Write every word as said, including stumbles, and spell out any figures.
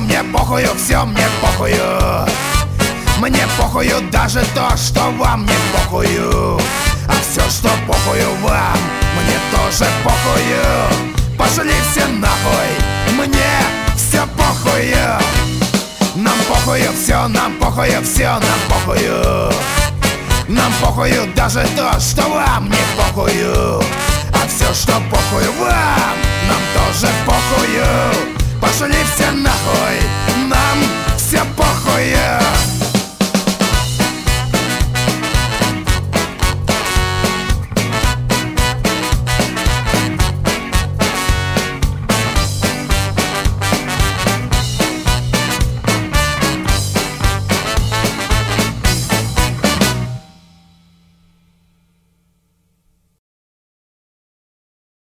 мне похую, все мне похую. Мне похую даже то, что вам не похую. А все, что похую вам, мне тоже похую. Пошли все нахуй, мне все похую. Нам похую все, нам похую все, нам похую. Нам похую даже то, что вам не похую. А все, что похую вам,